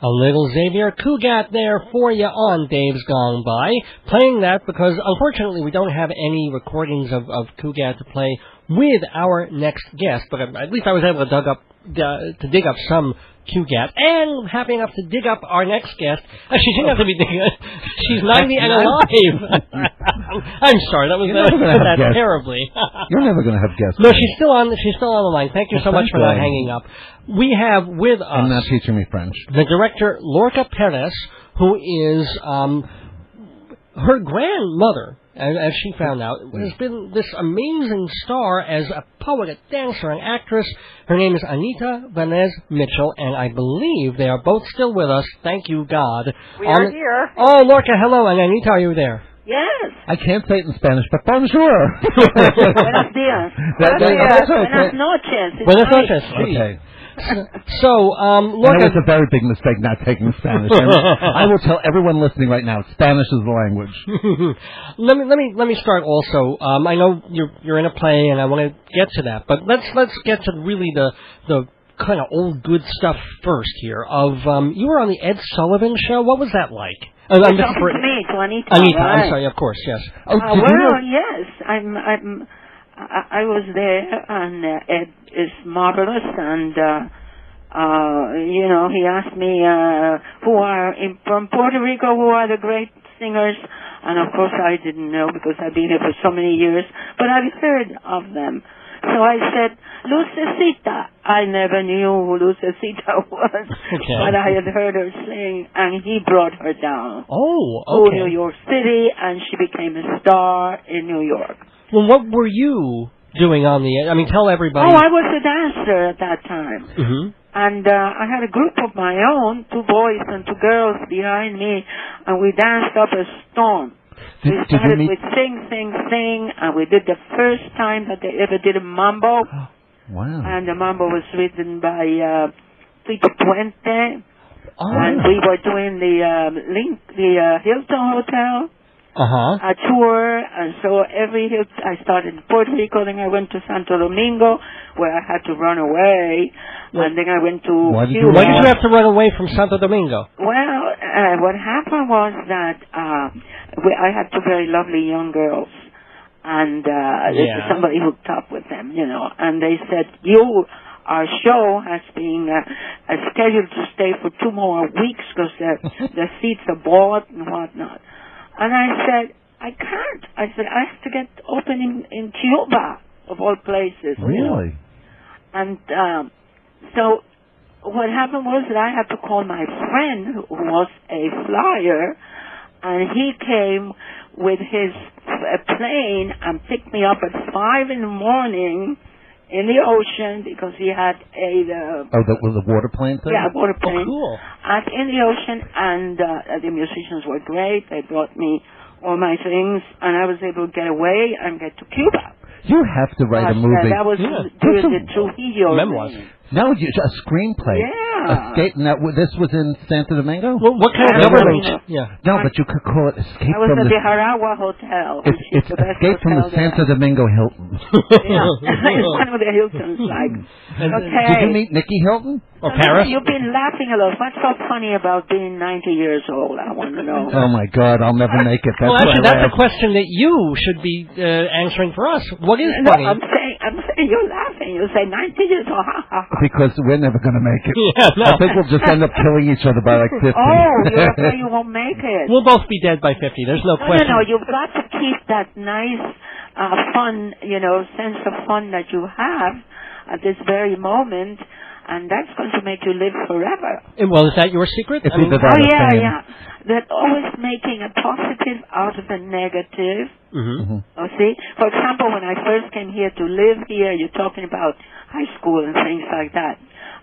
A little Xavier Cugat there for you on Dave's Gone By. Playing that because, unfortunately, we don't have any recordings of Cugat to play with our next guest, but at least I was able to dig up some Cugat, and happy enough to dig up our next guest. She didn't have to be digging. She's 90 and alive. I'm sorry, that was terribly. You're never going to have guests. No, she's still on the line. Thank you so much for not hanging up. We have with us. I'm not teaching me French. The director Lorca Perez, who is her grandmother, as she found out, has been this amazing star as a poet, a dancer, an actress. Her name is Anita Vanez Mitchell, and I believe they are both still with us. Thank you, God. We are here. Oh, Lorca, hello, and Anita, are you there? Yes. I can't say it in Spanish, but bonjour. Buenos dias. Buenas noches. Buenas noches. Okay. So, Lorca... That was a very big mistake not taking Spanish. I will tell everyone listening right now, Spanish is the language. Let me start also. I know you're in a play, and I want to get to that, but let's get to really the kind of old good stuff first here. You were on the Ed Sullivan Show. What was that like? You're talking to me, to Anita. Anita, right. I'm sorry. Of course, yes. Yes. I was there, and Ed is marvelous, and he asked me from Puerto Rico who are the great singers, and of course I didn't know because I've been here for so many years, but I've heard of them. So I said, Lucecita. I never knew who Lucecita was, but I had heard her sing, and he brought her down to New York City, and she became a star in New York. Well, what were you doing on the... I mean, tell everybody... Oh, I was a dancer at that time. Mm-hmm. And I had a group of my own, 2 boys and 2 girls behind me, and we danced up a storm. We started with Sing, Sing, Sing, and we did the first time that they ever did a mambo. Wow. And the mambo was written by Tito Puente. And we were doing the Hilton Hotel. A tour, and so I started in Puerto Rico, then I went to Santo Domingo, where I had to run away, and then I went to Cuba. Why did you have to run away from Santo Domingo? Well, what happened was that I had 2 very lovely young girls, and somebody hooked up with them, and they said, our show has been scheduled to stay for 2 more weeks because the seats are bought and whatnot. And I said, I can't. I said, I have to get open in Cuba, of all places. Really? And so what happened was that I had to call my friend, who was a flyer, and he came with his plane and picked me up at 5 in the morning in the ocean because he had the water plane thing? Yeah, water plane. Oh, cool. In the ocean, and the musicians were great. They brought me all my things, and I was able to get away and get to Cuba. You have to write a movie. That was during the Trujillo memoirs. No, a screenplay. Yeah. Escape. Now, this was in Santo Domingo? Well, what kind of government? Yeah. No, but you could call it Escape from the... I was at the Jaragua Hotel. It's Escape from the Santo Domingo Hilton. Yeah. It's one of the Hiltons, like. Okay. Did you meet Nicky Hilton? Or Paris? You've been laughing a lot. What's so funny about being 90 years old? I want to know. Oh, my God. I'll never make it. That's a question that you should be answering for us. What is funny? I'm saying you're laughing. You say 90 years old. Ha, ha, ha. Because we're never going to make it. Yeah, no. I think we'll just end up killing each other by like 50. Oh, you're afraid you won't make it. We'll both be dead by 50. There's no question. No, you've got to keep that nice, fun, sense of fun that you have at this very moment, and that's going to make you live forever. Well, is that your secret? Yeah. That always making a positive out of the negative. Mm-hmm. Oh, see? For example, when I first came here to live here, you're talking about high school and things like that.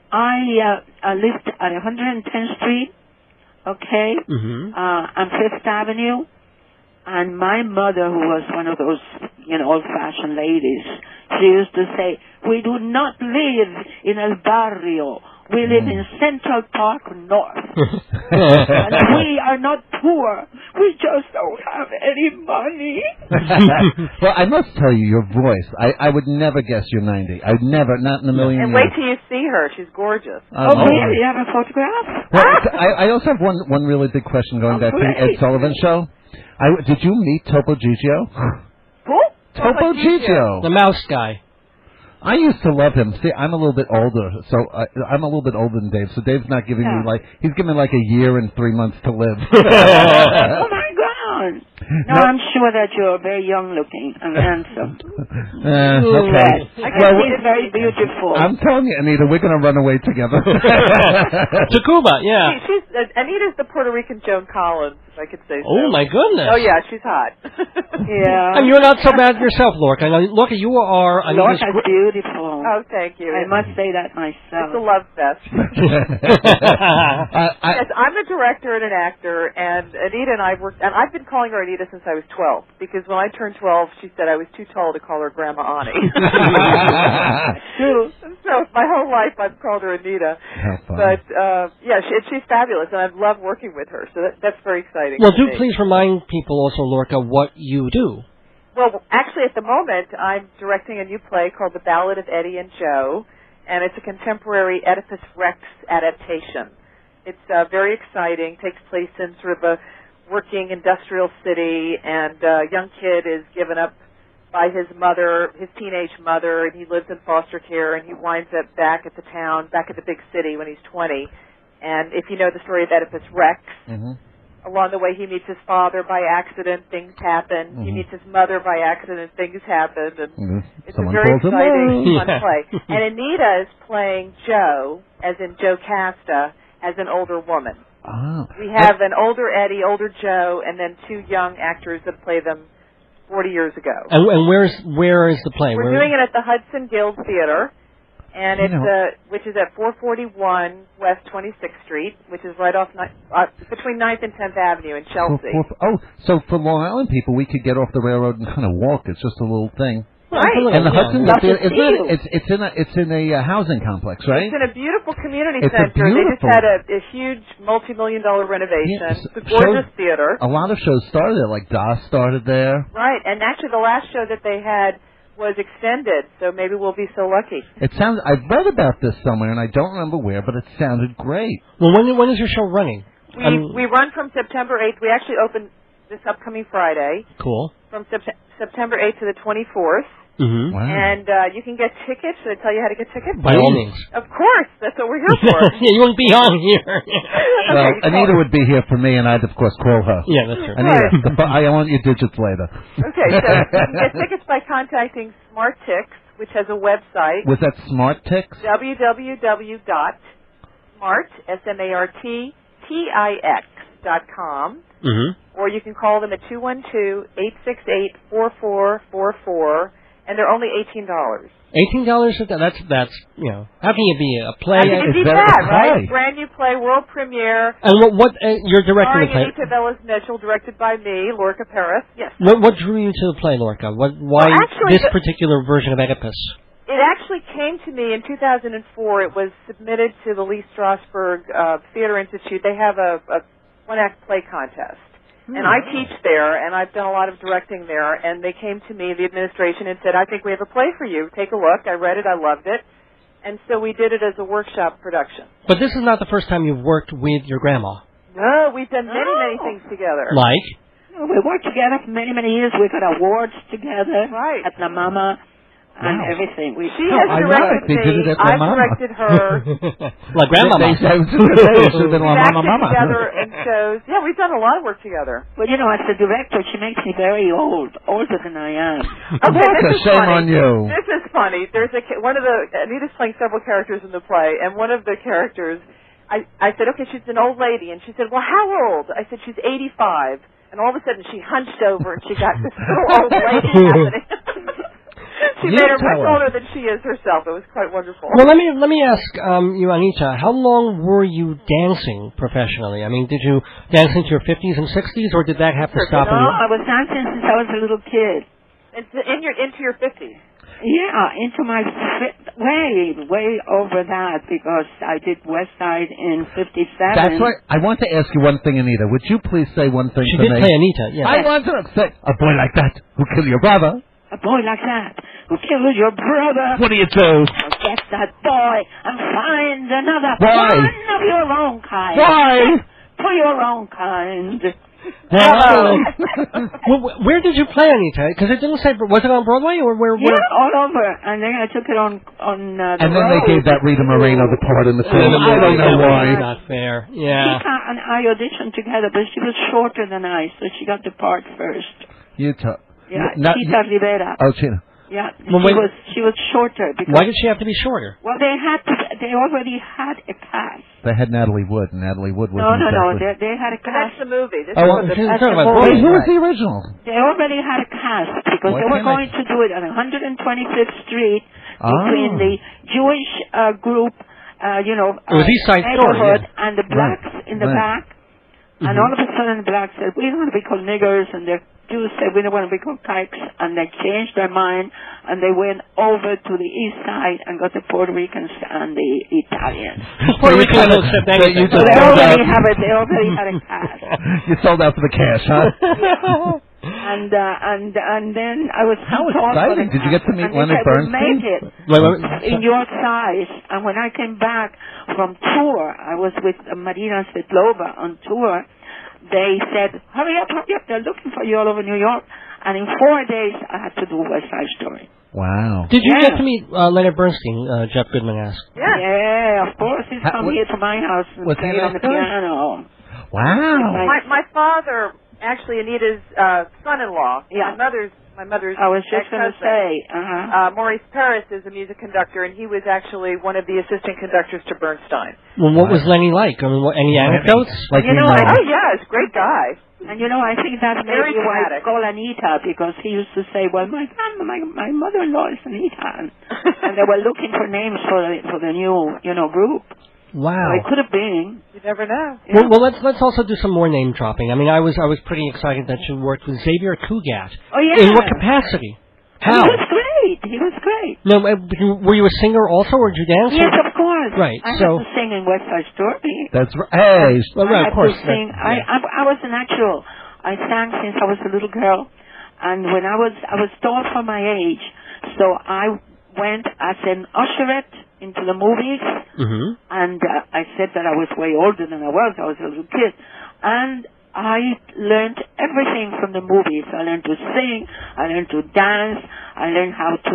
I lived at 110th Street, okay, on 5th Avenue, and my mother, who was one of those, old-fashioned ladies, she used to say, we do not live in El Barrio. We live in Central Park North. And we are not poor. We just don't have any money. Well, I must tell you, your voice, I would never guess you're 90. I'd never, not in a million years. And wait till you see her. She's gorgeous. Oh, really? You have a photograph? Well, I also have one really big question going back to the Ed Sullivan show. Did you meet Topo Gigio? Who? Topo Gigio. The mouse guy. I used to love him. See, I'm a little bit older, so I'm a little bit older than Dave. So Dave's not giving me he's giving me like a year and 3 months to live. Oh my God! No, I'm sure that you're very young looking and handsome. Okay. Well, he's very beautiful. I'm telling you, Anita, we're going to run away together. To Cuba, yeah. Anita's the Puerto Rican Joan Collins, if I could say so. Oh, my goodness. Oh, yeah, she's hot. Yeah. And you're not so bad yourself, Lorca. Now, Lorca, you are... Lorca's beautiful. Oh, thank you. I must say that myself. It's a love fest. Yes, I'm a director and an actor, and Anita and I worked... And I've been calling her Anita since I was 12, because when I turned 12, she said I was too tall to call her Grandma Ani. True. So my whole life I've called her Anita. But, she's fabulous, and I've loved working with her, so that's very exciting. Well, do please remind people also, Lorca, what you do. Well, actually, at the moment, I'm directing a new play called The Ballad of Eddie and Joe, and it's a contemporary Oedipus Rex adaptation. It's very exciting, takes place in sort of a working industrial city, and a young kid is given up by his mother, his teenage mother, and he lives in foster care, and he winds up back at the big city when he's 20. And if you know the story of Oedipus Rex, along the way he meets his father by accident, things happen. He meets his mother by accident, things happen. And it's a very exciting, fun play. And Anita is playing Joe, as in Joe Casta, as an older woman. Oh. We have an older Eddie, older Joe, and then two young actors that play them 40 years ago. And where is the play? We're doing it at the Hudson Guild Theater, and it's which is at 441 West 26th Street, which is right off between 9th and 10th Avenue in Chelsea. So for Long Island people, we could get off the railroad and kind of walk. It's just a little thing. Right. And the Hudson Theater, it's in a housing complex, right? It's in a beautiful community It's center. They just beautiful. had a huge multi-million-dollar renovation. Yes. It's a gorgeous theater. A lot of shows started there, like Das started there. Right, and actually the last show that they had was extended, so maybe we'll be so lucky. I've read about this somewhere, and I don't remember where, but it sounded great. Well, when is your show running? We run from September 8th. We actually open this upcoming Friday. Cool. From September 8th to the 24th. Mm-hmm. Wow. And you can get tickets. Should I tell you how to get tickets? By all means. Of course. That's what we're here for. Yeah, you won't be on here. Well, Anita would be here for me, and I'd, of course, call her. Yeah, that's true. Anita, I want your digits later. Okay, so you can get tickets by contacting Smart Tix, which has a website. Was that Smart Tix? www.smarttix.com. Mm-hmm. Or you can call them at 212-868-4444, and they're only $18. $18? That's how can you be a play? How can you beat that, right? Brand new play, world premiere. And what you're directing the play? Anita Velez Mitchell, directed by me, Lorca Paris. Yes. What drew you to the play, Lorca? Why this particular version of Oedipus? It actually came to me in 2004. It was submitted to the Lee Strasberg Theater Institute. They have a one-act play contest. And I teach there, and I've done a lot of directing there, and they came to me, the administration, and said, I think we have a play for you. Take a look. I read it. I loved it. And so we did it as a workshop production. But this is not the first time you've worked with your grandma. No, we've done many things together. Like? We worked together for many years. We got awards together at La Mama. And everything. She has directed me. I've directed her. Like Grandmama. They should have been La Mama. Together in shows. Yeah, we've done a lot of work together. Well, as a director, she makes me very old, older than I am. Okay, this is shame funny. on you. This is funny. There's Anita's playing several characters in the play, and one of the characters, I said, okay, she's an old lady, and she said, well, how old? I said, she's 85, and all of a sudden she hunched over, and she got this little old lady happening. She made her much older than she is herself. It was quite wonderful. Well, let me ask you, Anita, how long were you dancing professionally? I mean, did you dance into your 50s and 60s, or did that have to stop? No, I was dancing since I was a little kid. Into your 50s. Yeah, into my way over that, because I did West Side in 57. That's right. I want to ask you one thing, Anita. Would you please say one thing She to me? did play Anita, yes. I want to say, a boy like that who killed your brother. A boy like that who killed your brother. What do you do? Get that boy and find another Why? one of your own kind. Why? For your own kind. Where did you play, Anita? Because it didn't say. Was it on Broadway or where? Yeah, all over. And then I took it on the And then road. they gave that Rita Moreno the part in the film. I don't know why. Not fair. Yeah. Rita and I auditioned together, but she was shorter than I, so she got the part first. Yeah, Chita Rivera. Oh, Chita. Yeah, Well, she was shorter because. Why did she have to be shorter? Well, they already had a cast. They had Natalie Wood, and Natalie Wood was No. exactly... They had a But cast. that's the movie. This Oh, is she's the talking about Wait, Broadway. who was the original? They already had a cast because Why they were can't going to do it on 125th Street between the Jewish group, It was East Side Story, neighborhood yeah. and the blacks in the back. And all of a sudden the blacks said, we don't want to be called niggers, and the Jews said, we don't want to be called kikes, and they changed their mind, and they went over to the east side and got the Puerto Ricans and the Italians. Puerto Rican will accept anything. So They already had a cast. You sold out for the cash, huh? And then I was How tall for exciting. the Did you get to meet and Leonard they said, we'll Bernstein? make it in your size. And when I came back from tour, I was with Marina Svetlova on tour. They said, hurry up, they're looking for you all over New York. And in 4 days, I had to do West Side Story. Wow. Did you Yeah. get to meet Leonard Bernstein? Jeff Goodman asked. Yeah, of course. He's come here to my house and Was he played on the an actor? piano. Wow. My father, actually Anita's son-in-law. Yeah. My mother's I was just going to ex-husband. say, Maurice Paris is a music conductor, and he was actually one of the assistant conductors to Bernstein. Well, what was Lenny like? I mean, any anecdotes? Like You we know, know. Oh, yeah, he's a great guy. and I think that's Very maybe why I dramatic. call Anita, because he used to say, well, my mother-in-law is Anita. And they were looking for names for the new, group. Wow. So it could have been. You never know. Well, let's also do some more name dropping. I mean, I was pretty excited that you worked with Xavier Cugat. Oh, yeah. In what capacity? How? He was great. No, were you a singer also, or did you dance? Yes, of course. Right, I so- had to sing in West Side Story. That's right. Hey. Well, right, of I had course. to sing. I was a natural. I sang since I was a little girl, and when I was tall for my age, so I went as an usherette into the movies, and I said that I was way older than I was. I was a little kid, and I learned everything from the movies. I learned to sing. I learned to dance. I learned how to,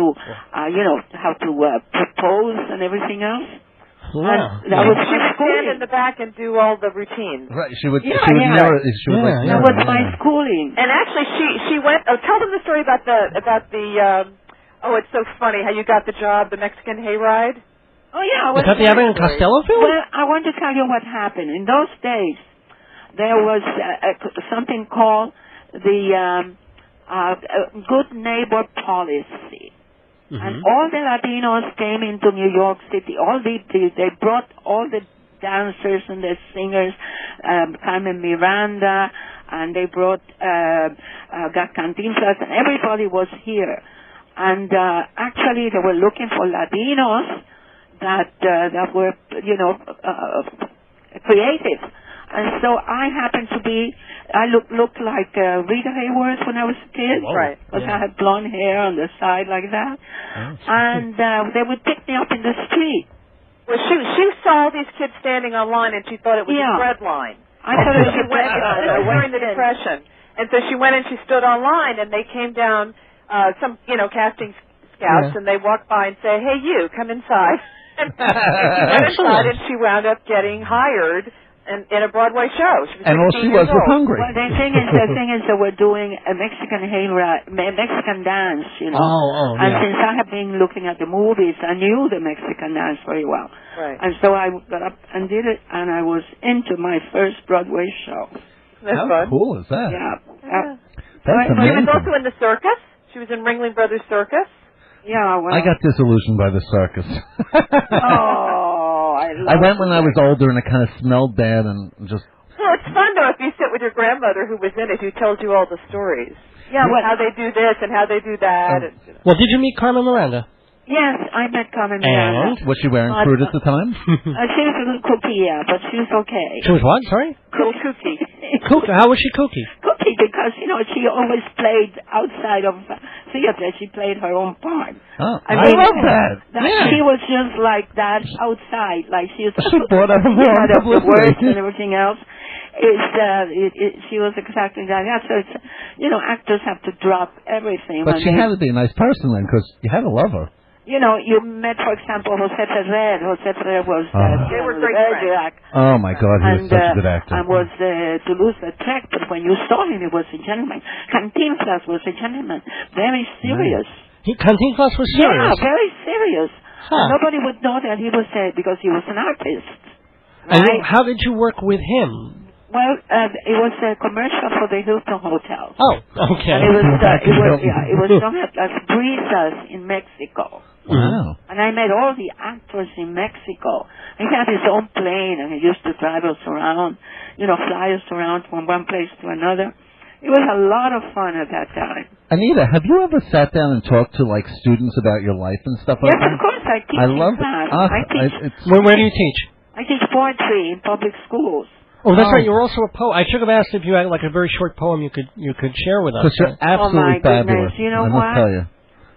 propose and everything else. Wow. And that was She my would stand schooling. in the back and do all the routines. Right, she would Yeah, mirror, yeah. she would like That mirror, was yeah. my schooling. And actually, she went. Oh, tell them the story about the. Oh, it's so funny how you got the job, the Mexican hayride. Oh yeah, Was that the Abbott and Costello film? Well, I want to tell you what happened. In those days, there was something called the Good Neighbor Policy. And all the Latinos came into New York City. They brought all the dancers and the singers, Carmen Miranda, and they brought Cantinflas, and everybody was here. And actually, they were looking for Latinos that were, creative. And so I happened to be, I looked like Rita Hayworth when I was a kid. Right. Because I had blonde hair on the side like that. And they would pick me up in the street. Well, she saw these kids standing online, and she thought it was a bread line. I thought it was She a went bread during the Depression, and so she went and she stood online, and they came down, some casting scouts, and they walked by and say, "Hey, you, come inside." And she went inside, and she wound up getting hired in a Broadway show. She was And all 16 she was years old. hungry. Well, the thing is that we're doing a Mexican Mexican dance, And since I have been looking at the movies, I knew the Mexican dance very well. Right. And so I got up and did it, and I was into my first Broadway show. That's How fun. cool is that? Yeah. That's She was amazing. also in the circus. She was in Ringling Brothers Circus. Yeah, well. I got disillusioned by the circus. Oh, I went when I was older, and it kind of smelled bad, and just. Well, it's fun though if you sit with your grandmother who was in it, who tells you all the stories. Yeah, well, How they do this and how they do that. And, Well, did you meet Carmen Miranda? yes, I met Carmen Miranda. And? Was she wearing fruit at the time? She was a little cookie, yeah, but she was okay. She was what? Sorry? Cookie. Kooky. How was she kooky? Cookie, because, she always played outside of theater, she played her own part. Oh, I I love that. Yeah. She was just like that outside, like she was brought out of the words publicity. and everything else. She was exactly like that. So it's, actors have to drop everything. But she had to be a nice person then, because you had to love her. You met, for example, José Ferrer. José Ferrer was they were great friends. Oh my God, he was such a good actor. And was Toulouse-Lautrec, but when you saw him, he was a gentleman. Cantinflas was a gentleman, very serious. Cantinflas was serious? Yeah, very serious. Huh. Nobody would know that he was because he was an artist. And right? how did you work with him? Well, it was a commercial for the Hilton Hotel. Oh, okay. And it was done at Las Brisas in Mexico. Wow. And I met all the actors in Mexico. He had his own plane, and he used to drive us around, fly us around from one place to another. It was a lot of fun at that time. Anita, have you ever sat down and talked to students about your life and stuff like that? Yes, of course. I teach in class. Where do you teach? I teach poetry in public schools. Oh, that's right. You're also a poet. I should have asked if you had a very short poem you could share with us. Because you're absolutely fabulous. You know I must tell you.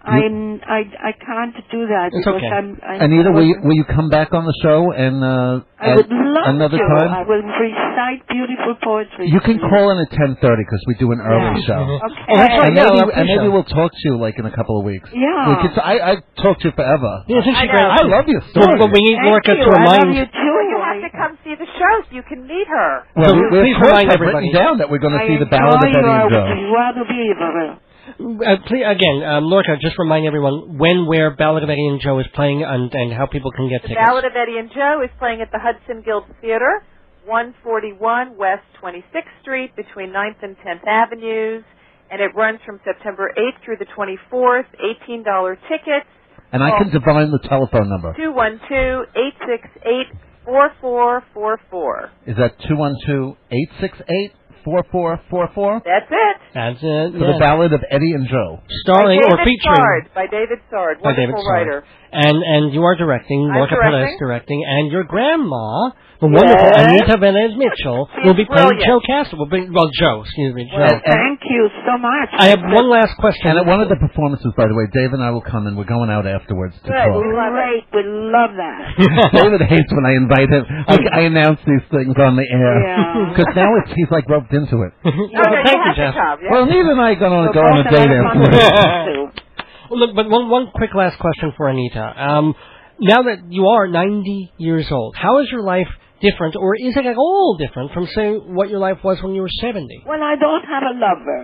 I can't do that. It's because okay. Anita, will you come back on the show and I would love another to. time? I will recite beautiful poetry. You can call in at 10:30 because we do an early show. Okay. Oh, that's right. And maybe we'll talk to you in a couple of weeks. Yeah. I talked to you forever. Yeah, I love your story. Well, we need Lorca to remind you. You have to come see the show so you can meet her. Well, please remind everybody written down that we're going to see the Ballad of Eddie and Joe. Please, again, Lorca, just remind everyone where Ballad of Eddie and Joe is playing and how people can get tickets. The Ballad of Eddie and Joe is playing at the Hudson Guild Theater, 141 West 26th Street between 9th and 10th Avenues, and it runs from September 8th through the 24th, $18 tickets. And I can divine the telephone number. 212-868-4444. Is that 212-868-4444? That's it. That's it. For the Ballad of Eddie and Joe. Starring or featuring. By David Sard. Wonderful writer. And you are directing, Lorca Perez directing, and your grandma, the wonderful Anita Velez Mitchell, will be playing Joe Castle. Joe, excuse me, Joe. Well, thank you so much. I have one last question. And at one of the performances, by the way, Dave and I will come and we're going out afterwards to talk. Great, we love that. David hates when I invite him. I announce these things on the air. Because now he's roped into it. Thank you, Jeff. Well, Anita and I are going to go on a date afterwards. Look, but one quick last question for Anita. Now that you are 90 years old, how is your life different, or is it at all different from, say, what your life was when you were 70? Well, I don't have a lover.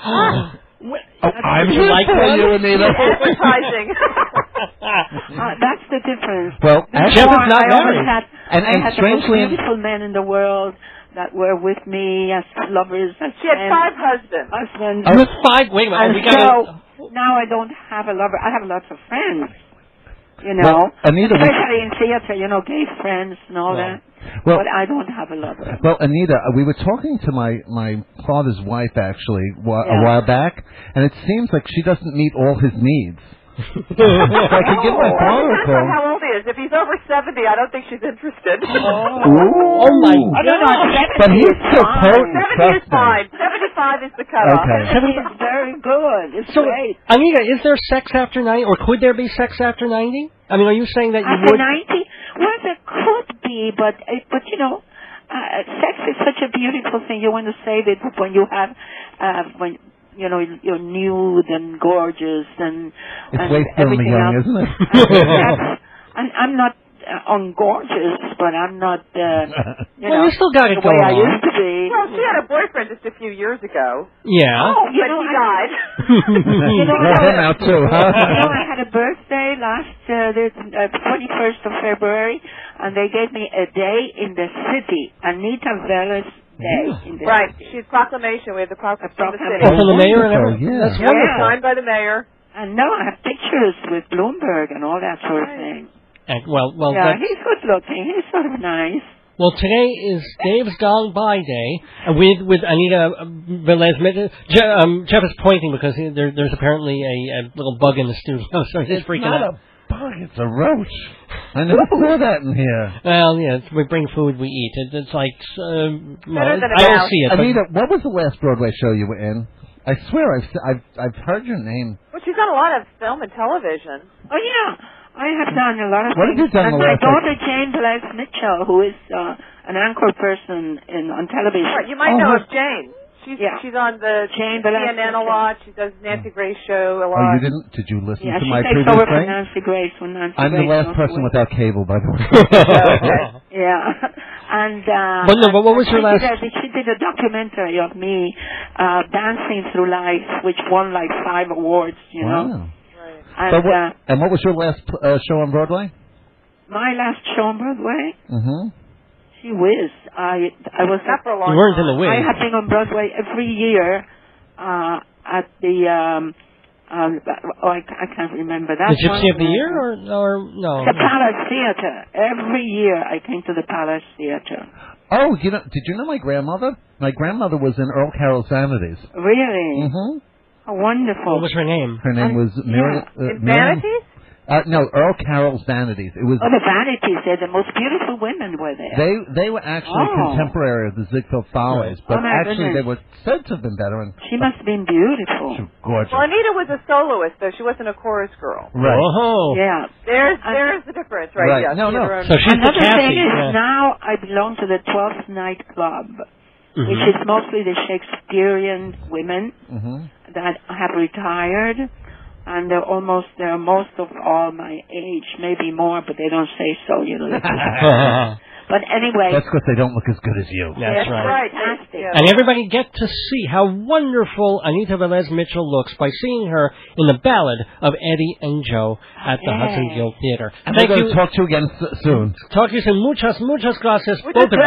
I'm here like for you, Anita. Advertising. That's the difference. Well, Jeff is not married. I had the most beautiful men in the world that were with me as lovers. She had 5 husbands. I was 5. Wait a minute. Now I don't have a lover. I have lots of friends. Well, Anita, especially in theater, gay friends and all that. Well, but I don't have a lover. Well, Anita, we were talking to my father's wife, actually, a while back, and it seems like she doesn't meet all his needs. So I could give my father a call. How old he is. If he's over 70, I don't think she's interested. Oh my God. But he's still potent. 70 is fine. 75 is the cutoff. Okay. 70 is very good. It's great. Anita, is there sex after 90, or could there be sex after 90? I mean, are you saying that you after would? 90? Well, there could be, but sex is such a beautiful thing. You want to save it when you have, you're nude and gorgeous and everything else. Isn't it? I'm not ungorgeous, but I'm not, well, you still got it the way going I on. used to be. Well, she had a boyfriend just a few years ago. Yeah. Oh, but he died. Him out too, huh? I had a birthday last, the 21st of February, and they gave me a day in the city, Anita Velez Day. In the city. She's proclamation. We have the proclamation from the city. From the mayor and everything. Yeah. That's wonderful. Signed by the mayor. And no, I have pictures with Bloomberg and all that sort of thing. And, he's good looking. He's sort of nice. Well, today is Dave's Gone By Day with Anita Velez. Jeff is pointing because there's apparently a little bug in the studio, so he's freaking out. It's not a bug, it's a roach. I never saw that in here. Well, yeah, we bring food, we eat. It's like, Better than I don't see it. Anita, what was the last Broadway show you were in? I swear I've heard your name. What's done a lot of film and television. Oh, yeah. I have done a lot of What have things. you done And the my last daughter, Jane Blaise Mitchell, who is an anchor person on television. Right, you might know of Jane. She's on the Jane CNN a lot. She does Nancy Grace show a lot. Oh, you didn't? Did you listen to my she takes previous over for thing? Nancy Grace when Nancy I'm Grace the last goes person away. without cable, by the way. Yeah. And But no, but what was your last? She did a documentary of me dancing through life, which won like 5 awards, you know. Wow. Right. And, what was your last show on Broadway? my last show on Broadway, Mm-hmm. gee whiz, I was Not for a long You weren't in the time. wing. I have been on Broadway every year at the I can't remember that. The Gypsy of the Year, or no? The Palace Theater. Every year I came to the Palace Theater. Oh, did you know my grandmother? My grandmother was in Earl Carroll's Vanities. Really? Mm-hmm. How wonderful. What was her name? Her name was Miriam. In Vanities? No, Earl Carroll's Vanities. It was. Oh, the Vanities. The most beautiful women were there. They were actually contemporary of the Ziegfeld Follies, but my actually goodness. they were said to have been better. And She must have been beautiful. she was gorgeous. Well, Anita was a soloist, though. She wasn't a chorus girl. Right. Oh. Yeah. There's the difference, right? Right. Yes. No. So she's the Another thing Cassie. is Yeah. now I belong to the 12th Night Club, Mhm. which is mostly the Shakespearean women Mm-hmm. that have retired, and they're most of all my age, maybe more, but they don't say so, you know. But anyway, That's because they don't look as good as you. That's right. fantastic. Yeah. And everybody get to see how wonderful Anita Velez Mitchell looks by seeing her in the Ballad of Eddie and Joe at the Hudson Guild Theater. And Thank we're going you. to talk to you again soon. Talk to you soon. Muchas gracias, both of you.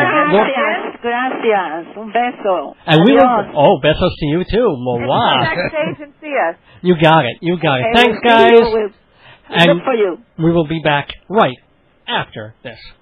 Gracias. Un beso. And we will. Adiós. Oh, besos to you too. Come Wow. backstage and see us. You got it. You got it. Okay, Thanks, we'll see you. guys. We'll And look for you. we will be back right after this.